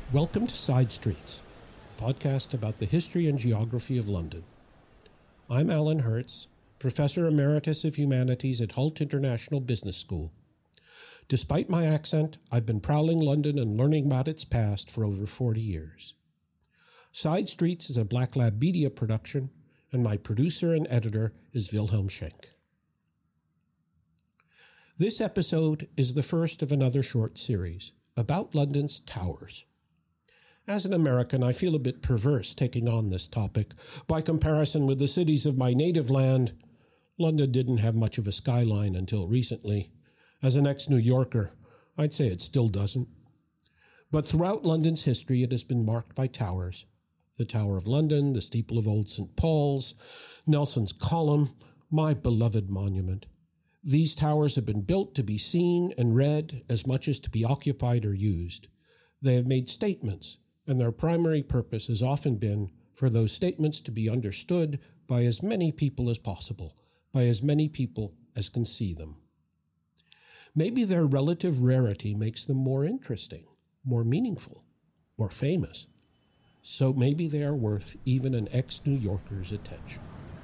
Welcome to Side Streets, a podcast about the history and geography of London. I'm Alan Hertz, Professor Emeritus of Humanities at Hult International Business School. Despite my accent, I've been prowling London and learning about its past for over 40 years. Side Streets is a Black Lab Media production, and my producer and editor is Wilhelm Schenk. This episode is the first of another short series about London's towers. As an American, I feel a bit perverse taking on this topic. By comparison with the cities of my native land, London didn't have much of a skyline until recently. As an ex-New Yorker, I'd say it still doesn't. But throughout London's history, it has been marked by towers. The Tower of London, the steeple of Old St. Paul's, Nelson's Column, my beloved monument. These towers have been built to be seen and read as much as to be occupied or used. They have made statements, and their primary purpose has often been for those statements to be understood by as many people as possible, by as many people as can see them. Maybe their relative rarity makes them more interesting, more meaningful, more famous. So maybe they are worth even an ex-New Yorker's attention.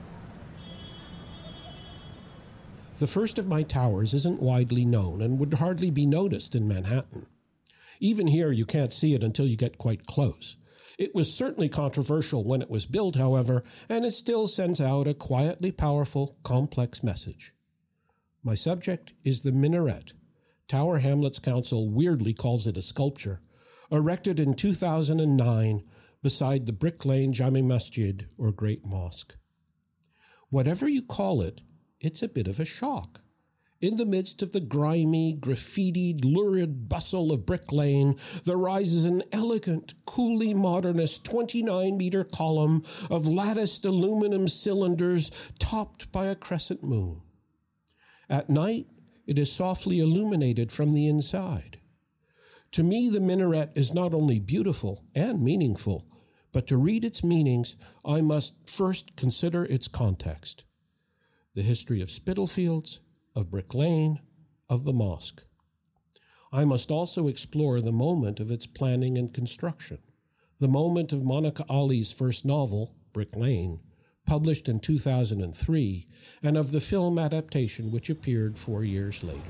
The first of my towers isn't widely known and would hardly be noticed in Manhattan. Even here, you can't see it until you get quite close. It was certainly controversial when it was built, however, and it still sends out a quietly powerful, complex message. My subject is the minaret. Tower Hamlets Council weirdly calls it a sculpture, erected in 2009 beside the Brick Lane Jami Masjid, or Great Mosque. Whatever you call it, it's a bit of a shock. In the midst of the grimy, graffitied, lurid bustle of Brick Lane, there rises an elegant, coolly modernist 29-meter column of latticed aluminum cylinders topped by a crescent moon. At night, it is softly illuminated from the inside. To me, the minaret is not only beautiful and meaningful, but to read its meanings, I must first consider its context. The history of Spitalfields, of Brick Lane, of the mosque. I must also explore the moment of its planning and construction, the moment of Monica Ali's first novel, Brick Lane, published in 2003, and of the film adaptation which appeared 4 years later.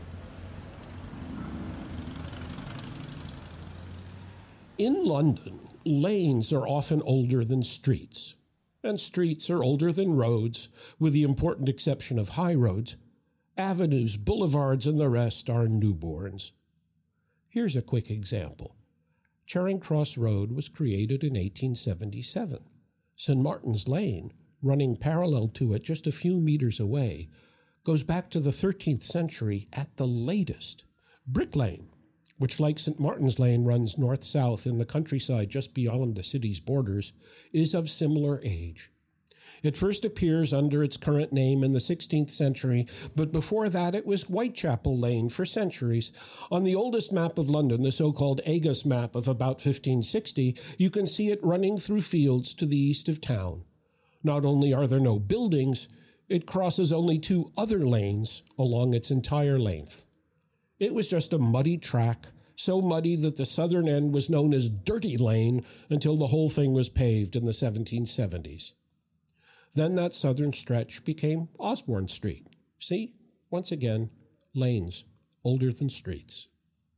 In London, lanes are often older than streets, and streets are older than roads, with the important exception of high roads. Avenues, boulevards, and the rest are newborns. Here's a quick example. Charing Cross Road was created in 1877. St. Martin's Lane, running parallel to it just a few meters away, goes back to the 13th century at the latest. Brick Lane, which like St. Martin's Lane runs north-south in the countryside just beyond the city's borders, is of similar age. It first appears under its current name in the 16th century, but before that it was Whitechapel Lane for centuries. On the oldest map of London, the so-called Agast map of about 1560, you can see it running through fields to the east of town. Not only are there no buildings, it crosses only 2 other lanes along its entire length. It was just a muddy track, so muddy that the southern end was known as Dirty Lane until the whole thing was paved in the 1770s. Then that southern stretch became Osborne Street. See, once again, lanes, older than streets.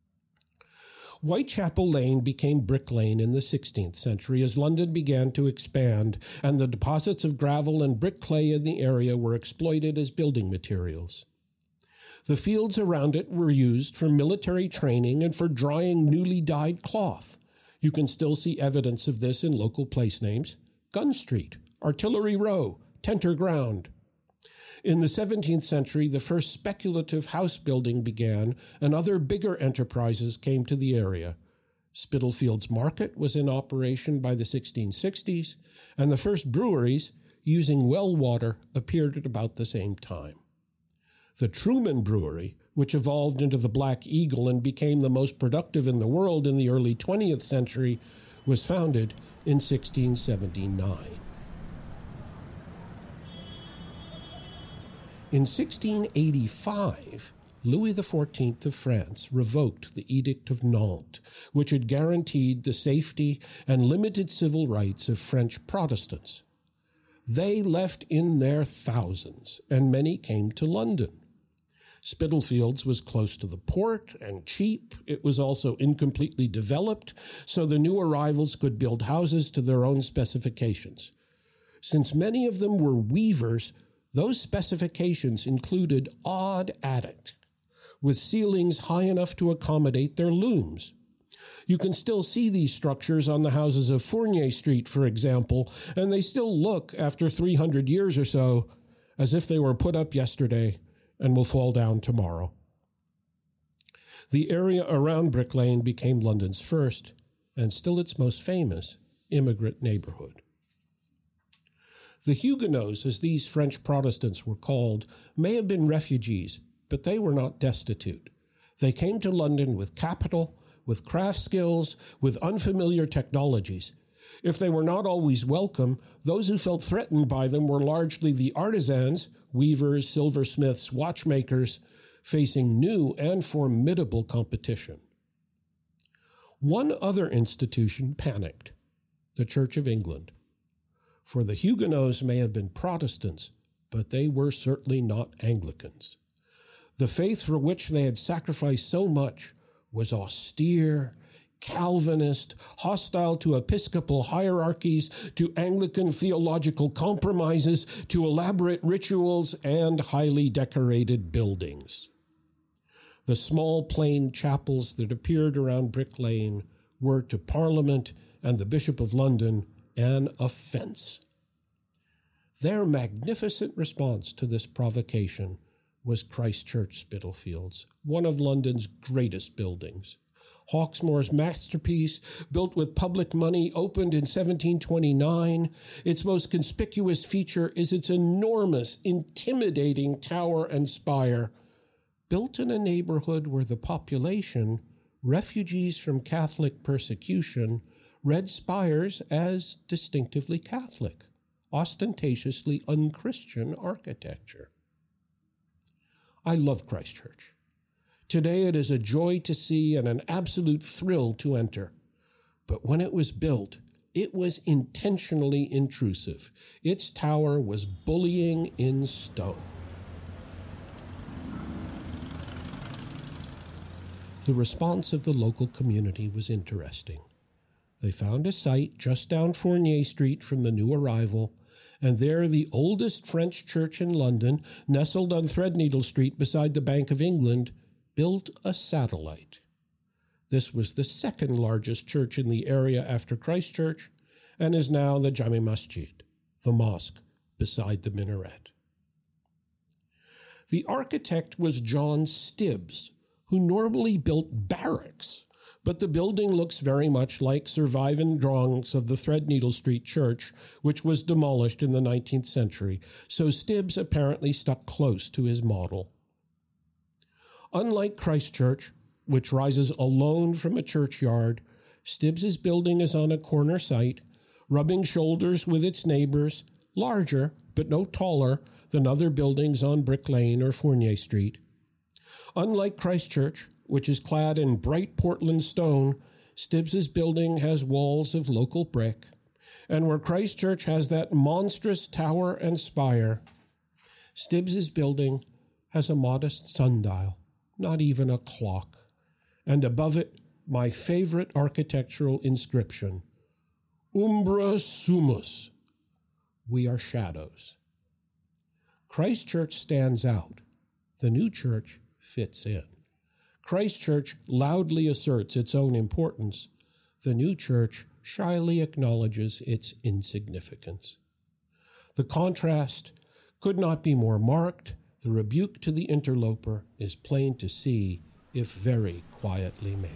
Whitechapel Lane became Brick Lane in the 16th century as London began to expand and the deposits of gravel and brick clay in the area were exploited as building materials. The fields around it were used for military training and for drying newly dyed cloth. You can still see evidence of this in local place names: Gun Street, Artillery Row, Tenter Ground. In the 17th century, the first speculative house building began, and other bigger enterprises came to the area. Spitalfields Market was in operation by the 1660s, and the first breweries, using well water, appeared at about the same time. The Truman Brewery, which evolved into the Black Eagle and became the most productive in the world in the early 20th century, was founded in 1679. In 1685, Louis XIV of France revoked the Edict of Nantes, which had guaranteed the safety and limited civil rights of French Protestants. They left in their thousands, and many came to London. Spitalfields was close to the port and cheap. It was also incompletely developed, so the new arrivals could build houses to their own specifications. Since many of them were weavers, those specifications included odd attics, with ceilings high enough to accommodate their looms. You can still see these structures on the houses of Fournier Street, for example, and they still look, after 300 years or so, as if they were put up yesterday and will fall down tomorrow. The area around Brick Lane became London's first, and still its most famous, immigrant neighborhood. The Huguenots, as these French Protestants were called, may have been refugees, but they were not destitute. They came to London with capital, with craft skills, with unfamiliar technologies. If they were not always welcome, those who felt threatened by them were largely the artisans, weavers, silversmiths, watchmakers, facing new and formidable competition. One other institution panicked, the Church of England. For the Huguenots may have been Protestants, but they were certainly not Anglicans. The faith for which they had sacrificed so much was austere, Calvinist, hostile to episcopal hierarchies, to Anglican theological compromises, to elaborate rituals and highly decorated buildings. The small plain chapels that appeared around Brick Lane were to Parliament and the Bishop of London an offense. Their magnificent response to this provocation was Christ Church, Spitalfields, one of London's greatest buildings. Hawksmoor's masterpiece, built with public money, opened in 1729. Its most conspicuous feature is its enormous, intimidating tower and spire, built in a neighborhood where the population, refugees from Catholic persecution, read spires as distinctively Catholic, ostentatiously unchristian architecture. I love Christ Church. Today it is a joy to see and an absolute thrill to enter. But when it was built, it was intentionally intrusive. Its tower was bullying in stone. The response of the local community was interesting. They found a site just down Fournier Street from the new arrival, and there the oldest French church in London, nestled on Threadneedle Street beside the Bank of England, built a satellite. This was the second largest church in the area after Christ Church, and is now the Jami Masjid, the mosque beside the minaret. The architect was John Stibbs, who normally built barracks, but the building looks very much like surviving drawings of the Threadneedle Street Church, which was demolished in the 19th century, so Stibbs apparently stuck close to his model. Unlike Christ Church, which rises alone from a churchyard, Stibbs's building is on a corner site, rubbing shoulders with its neighbors, larger but no taller than other buildings on Brick Lane or Fournier Street. Unlike Christ Church, which is clad in bright Portland stone, Stibbs's building has walls of local brick, and where Christ Church has that monstrous tower and spire, Stibbs's building has a modest sundial, not even a clock, and above it, my favorite architectural inscription, Umbra Sumus, we are shadows. Christ Church stands out. The new church fits in. Christ Church loudly asserts its own importance. The new church shyly acknowledges its insignificance. The contrast could not be more marked. The rebuke to the interloper is plain to see, if very quietly made.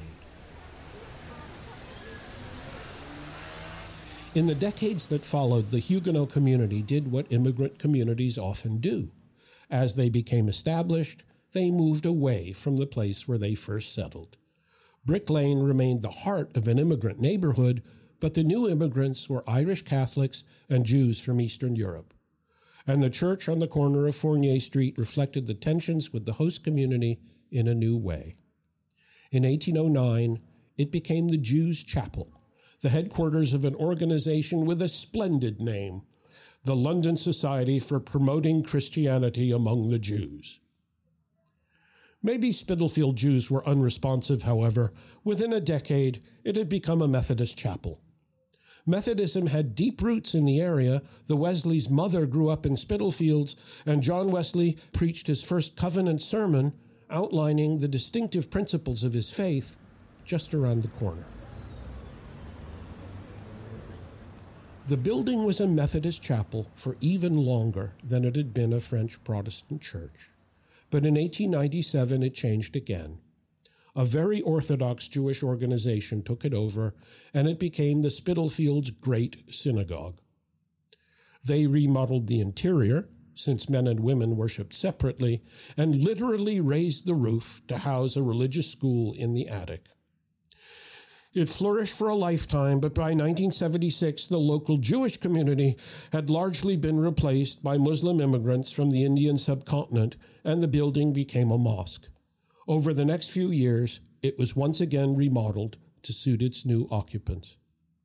In the decades that followed, the Huguenot community did what immigrant communities often do. As they became established, they moved away from the place where they first settled. Brick Lane remained the heart of an immigrant neighborhood, but the new immigrants were Irish Catholics and Jews from Eastern Europe. and the church on the corner of Fournier Street reflected the tensions with the host community in a new way. In 1809, it became the Jews' Chapel, the headquarters of an organization with a splendid name, the London Society for Promoting Christianity Among the Jews. Maybe Spitalfield Jews were unresponsive, however. Within a decade, it had become a Methodist chapel. Methodism had deep roots in the area. The Wesleys' mother grew up in Spitalfields, and John Wesley preached his first covenant sermon outlining the distinctive principles of his faith just around the corner. The building was a Methodist chapel for even longer than it had been a French Protestant church. But in 1897, it changed again. A very Orthodox Jewish organization took it over, and it became the Spitalfields' Great Synagogue. They remodeled the interior, since men and women worshipped separately, and literally raised the roof to house a religious school in the attic. It flourished for a lifetime, but by 1976, the local Jewish community had largely been replaced by Muslim immigrants from the Indian subcontinent, and the building became a mosque. Over the next few years, it was once again remodeled to suit its new occupants.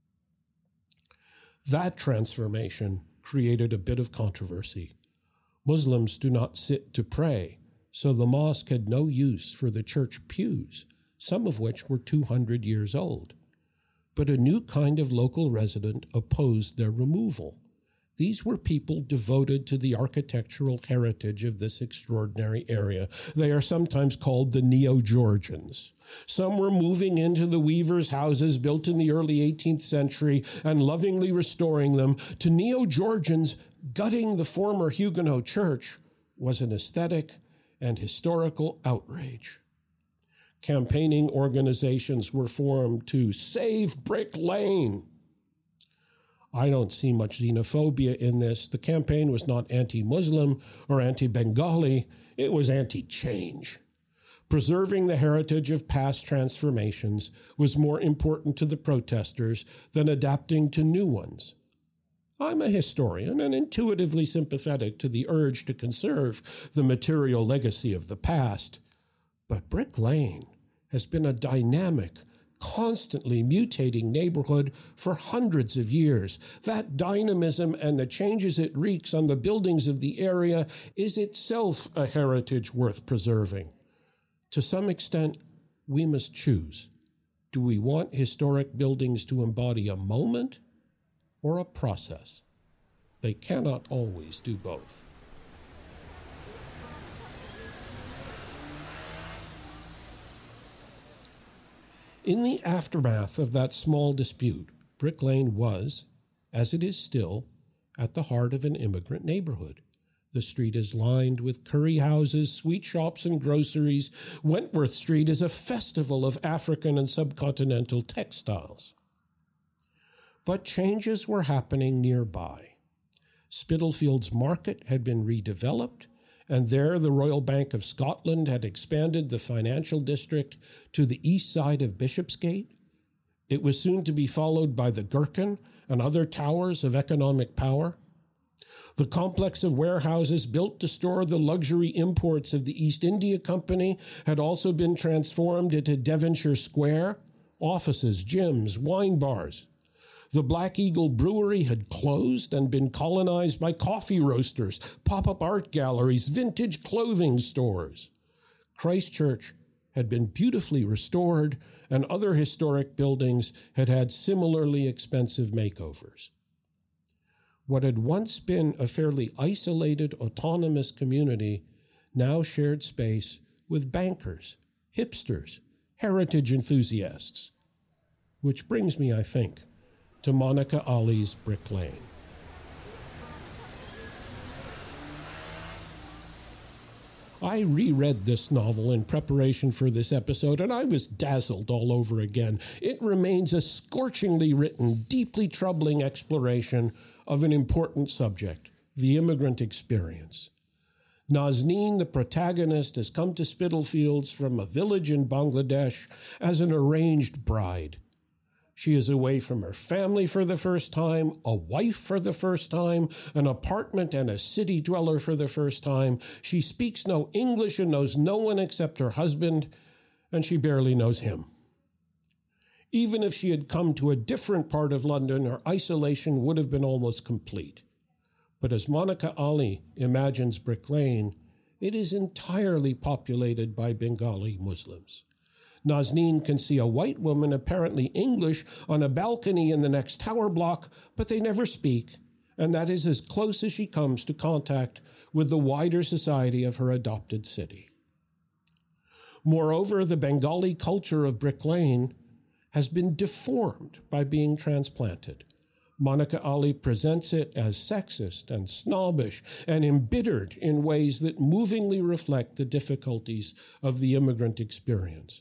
That transformation created a bit of controversy. Muslims do not sit to pray, so the mosque had no use for the church pews, some of which were 200 years old. But a new kind of local resident opposed their removal. These were people devoted to the architectural heritage of this extraordinary area. They are sometimes called the Neo-Georgians. Some were moving into the weavers' houses built in the early 18th century and lovingly restoring them. To Neo-Georgians, gutting the former Huguenot church was an aesthetic and historical outrage. Campaigning organizations were formed to save Brick Lane. I don't see much xenophobia in this. The campaign was not anti-Muslim or anti-Bengali. It was anti-change. Preserving the heritage of past transformations was more important to the protesters than adapting to new ones. I'm a historian and intuitively sympathetic to the urge to conserve the material legacy of the past. But Brick Lane has been a dynamic, constantly mutating neighborhood for hundreds of years. That dynamism and the changes it wreaks on the buildings of the area is itself a heritage worth preserving. To some extent, we must choose. Do we want historic buildings to embody a moment or a process? They cannot always do both. In the aftermath of that small dispute, Brick Lane was, as it is still, at the heart of an immigrant neighborhood. The street is lined with curry houses, sweet shops, and groceries. Wentworth Street is a festival of African and subcontinental textiles. But changes were happening nearby. Spitalfields Market had been redeveloped, and there the Royal Bank of Scotland had expanded the financial district to the east side of Bishopsgate. It was soon to be followed by the Gherkin and other towers of economic power. The complex of warehouses built to store the luxury imports of the East India Company had also been transformed into Devonshire Square, offices, gyms, wine bars. The Black Eagle Brewery had closed and been colonized by coffee roasters, pop-up art galleries, vintage clothing stores. Christchurch had been beautifully restored, and other historic buildings had had similarly expensive makeovers. What had once been a fairly isolated, autonomous community now shared space with bankers, hipsters, heritage enthusiasts. Which brings me, I think, to Monica Ali's Brick Lane. I reread this novel in preparation for this episode, and I was dazzled all over again. It remains a scorchingly written, deeply troubling exploration of an important subject, the immigrant experience. Nazneen, the protagonist, has come to Spitalfields from a village in Bangladesh as an arranged bride. She is away from her family for the first time, a wife for the first time, an apartment and a city dweller for the first time. She speaks no English and knows no one except her husband, and she barely knows him. Even if she had come to a different part of London, her isolation would have been almost complete. But as Monica Ali imagines Brick Lane, it is entirely populated by Bengali Muslims. Nazneen can see a white woman, apparently English, on a balcony in the next tower block, but they never speak, and that is as close as she comes to contact with the wider society of her adopted city. Moreover, the Bengali culture of Brick Lane has been deformed by being transplanted. Monica Ali presents it as sexist and snobbish and embittered in ways that movingly reflect the difficulties of the immigrant experience.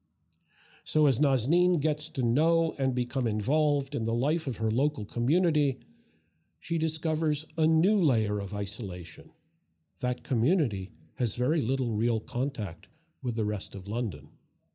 So as Nazneen gets to know and become involved in the life of her local community, she discovers a new layer of isolation. That community has very little real contact with the rest of London.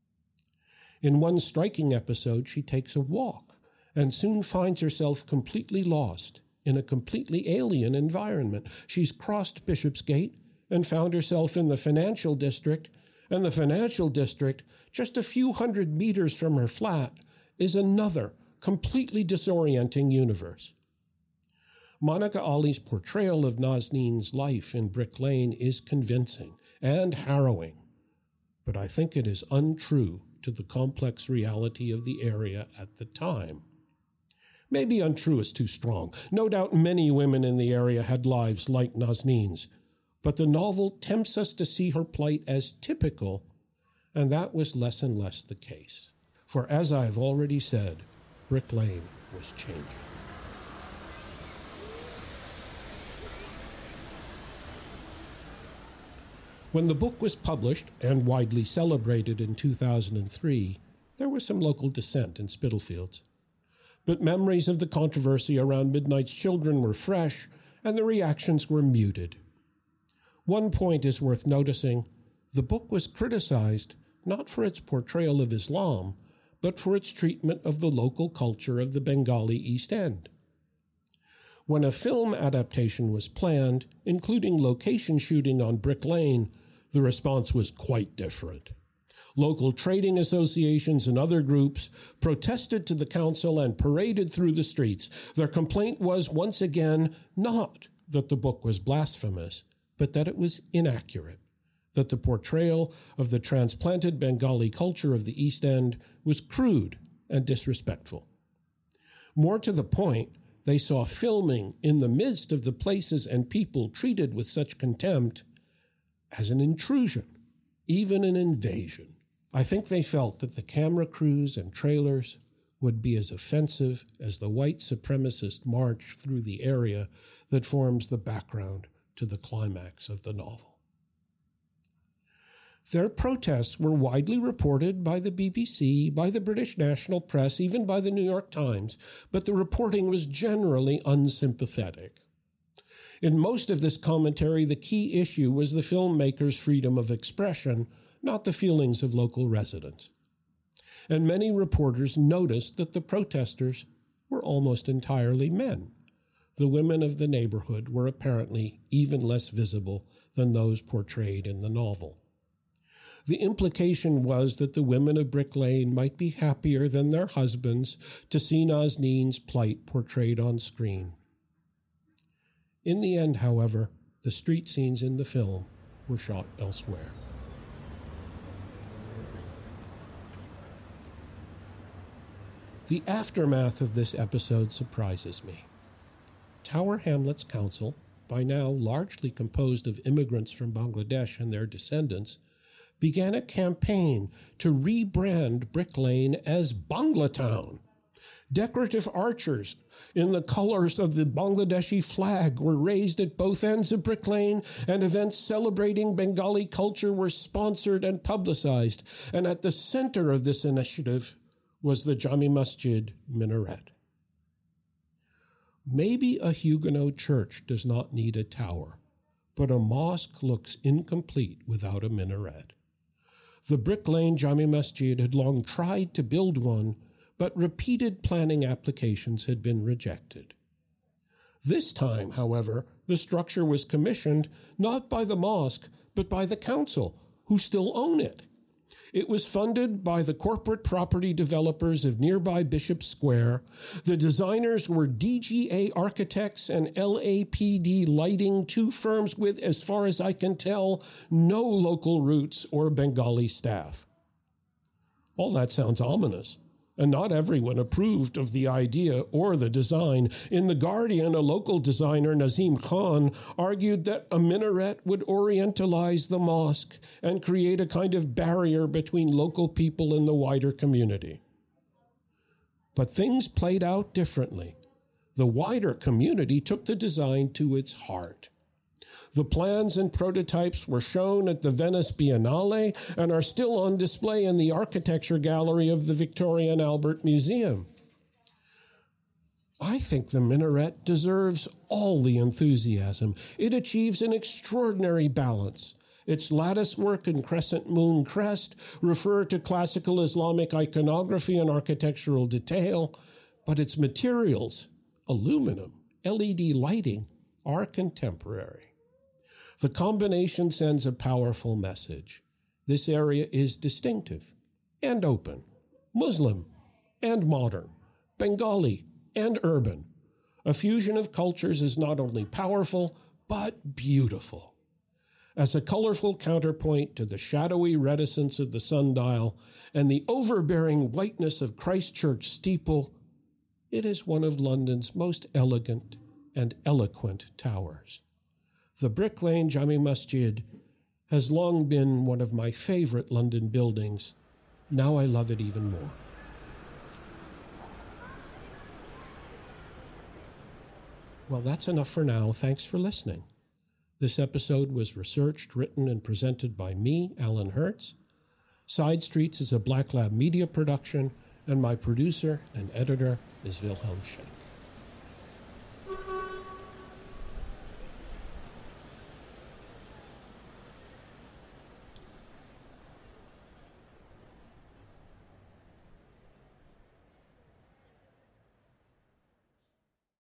In one striking episode, she takes a walk and soon finds herself completely lost in a completely alien environment. She's crossed Bishopsgate and found herself in the financial district, and the financial district, just a few hundred meters from her flat, is another completely disorienting universe. Monica Ali's portrayal of Nazneen's life in Brick Lane is convincing and harrowing, but I think it is untrue to the complex reality of the area at the time. Maybe untrue is too strong. No doubt many women in the area had lives like Nazneen's, but the novel tempts us to see her plight as typical, and that was less and less the case. For as I have already said, Brick Lane was changing. When the book was published and widely celebrated in 2003, there was some local dissent in Spitalfields. But memories of the controversy around Midnight's Children were fresh, and the reactions were muted. One point is worth noticing. The book was criticized not for its portrayal of Islam, but for its treatment of the local culture of the Bengali East End. When a film adaptation was planned, including location shooting on Brick Lane, the response was quite different. Local trading associations and other groups protested to the council and paraded through the streets. Their complaint was, once again, not that the book was blasphemous, but that it was inaccurate, that the portrayal of the transplanted Bengali culture of the East End was crude and disrespectful. More to the point, they saw filming in the midst of the places and people treated with such contempt as an intrusion, even an invasion. I think they felt that the camera crews and trailers would be as offensive as the white supremacist march through the area that forms the background to the climax of the novel. Their protests were widely reported by the BBC, by the British national press, even by the New York Times, but the reporting was generally unsympathetic. In most of this commentary, the key issue was the filmmaker's freedom of expression, not the feelings of local residents. And many reporters noticed that the protesters were almost entirely men. The women of the neighborhood were apparently even less visible than those portrayed in the novel. The implication was that the women of Brick Lane might be happier than their husbands to see Nazneen's plight portrayed on screen. In the end, however, the street scenes in the film were shot elsewhere. The aftermath of this episode surprises me. Tower Hamlets Council, by now largely composed of immigrants from Bangladesh and their descendants, began a campaign to rebrand Brick Lane as Banglatown. Decorative archers in the colors of the Bangladeshi flag were raised at both ends of Brick Lane, and events celebrating Bengali culture were sponsored and publicized. And at the center of this initiative was the Jami Masjid minaret. Maybe a Huguenot church does not need a tower, but a mosque looks incomplete without a minaret. The Brick Lane Jami Masjid had long tried to build one, but repeated planning applications had been rejected. This time, however, the structure was commissioned not by the mosque, but by the council, who still own it. It was funded by the corporate property developers of nearby Bishop Square. The designers were DGA Architects and LAPD Lighting, two firms with, as far as I can tell, no local roots or Bengali staff. All that sounds ominous, and not everyone approved of the idea or the design. In The Guardian, a local designer, Nazim Khan, argued that a minaret would orientalize the mosque and create a kind of barrier between local people and the wider community. But things played out differently. The wider community took the design to its heart. The plans and prototypes were shown at the Venice Biennale and are still on display in the architecture gallery of the Victoria and Albert Museum. I think the minaret deserves all the enthusiasm. It achieves an extraordinary balance. Its lattice work and crescent moon crest refer to classical Islamic iconography and architectural detail, but its materials, aluminum, LED lighting, are contemporary. The combination sends a powerful message. This area is distinctive and open, Muslim and modern, Bengali and urban. A fusion of cultures is not only powerful, but beautiful. As a colorful counterpoint to the shadowy reticence of the sundial and the overbearing whiteness of Christchurch steeple, it is one of London's most elegant and eloquent towers. The Brick Lane Jami Masjid has long been one of my favorite London buildings. Now I love it even more. Well, that's enough for now. Thanks for listening. This episode was researched, written, and presented by me, Alan Hertz. Side Streets is a Black Lab Media production, and my producer and editor is Wilhelm Schenk.